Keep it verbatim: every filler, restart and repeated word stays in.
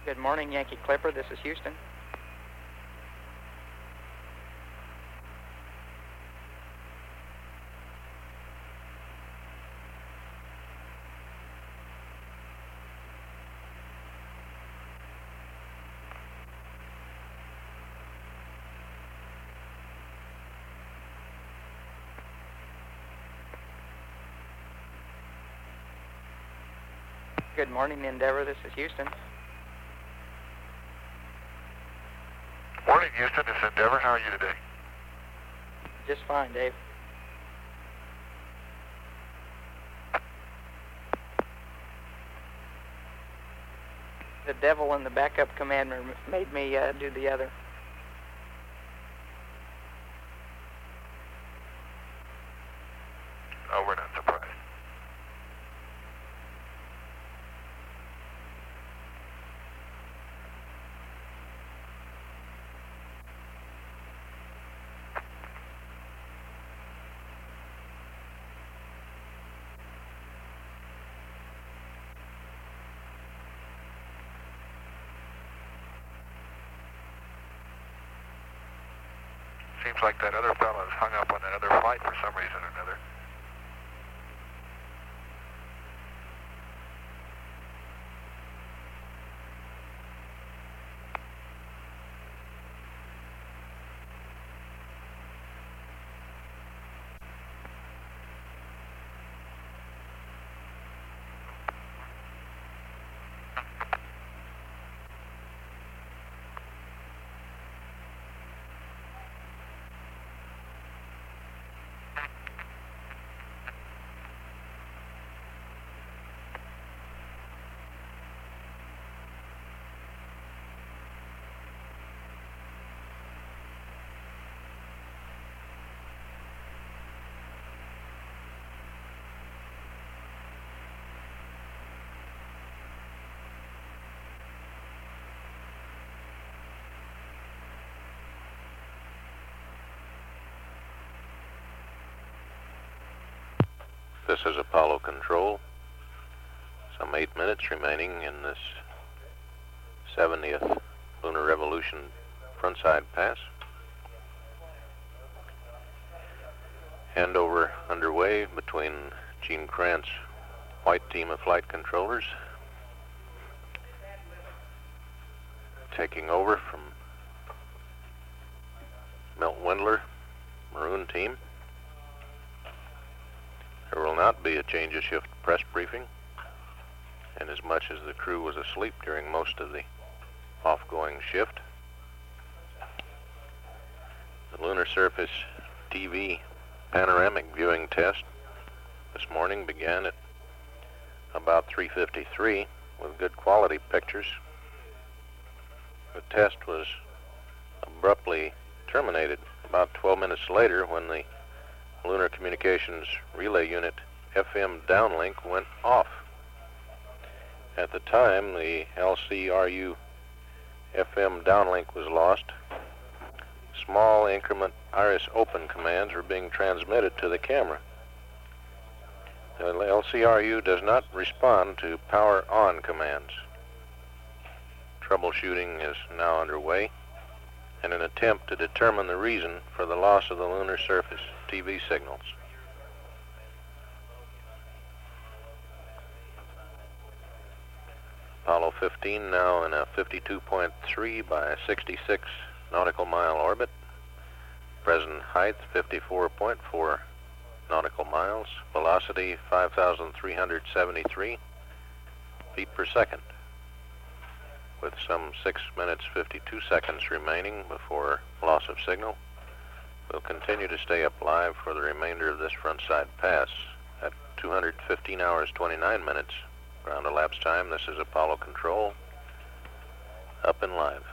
Good morning, Yankee Clipper. This is Houston. Good morning, Endeavor. This is Houston. Morning, Houston. This is Endeavor. How are you today? Just fine, Dave. The devil and the backup commander made me uh, do the other. Oh, we're not surprised. Seems like that other fellow's hung up on that other flight for some reason or another. This is Apollo Control. Some eight minutes remaining in this seventieth Lunar Revolution frontside pass. Handover underway between Gene Krantz' white team of flight controllers, taking over from Milt Wendler, maroon team. There will not be a change of shift press briefing, and as much as the crew was asleep during most of the off-going shift, the lunar surface T V panoramic viewing test this morning began at about three fifty-three with good quality pictures. The test was abruptly terminated about twelve minutes later when the Lunar Communications Relay Unit F M downlink went off. At the time, the L C R U F M downlink was lost. Small increment iris open commands were being transmitted to the camera. The L C R U does not respond to power on commands. Troubleshooting is now underway in an attempt to determine the reason for the loss of the lunar surface T V signals. Apollo fifteen now in a fifty-two point three by sixty-six nautical mile orbit. Present height fifty-four point four nautical miles. Velocity five thousand three hundred seventy-three feet per second. With some six minutes fifty-two seconds remaining before loss of signal, we'll continue to stay up live for the remainder of this frontside pass at two hundred fifteen hours twenty-nine minutes ground elapsed time. This is Apollo Control, up and live.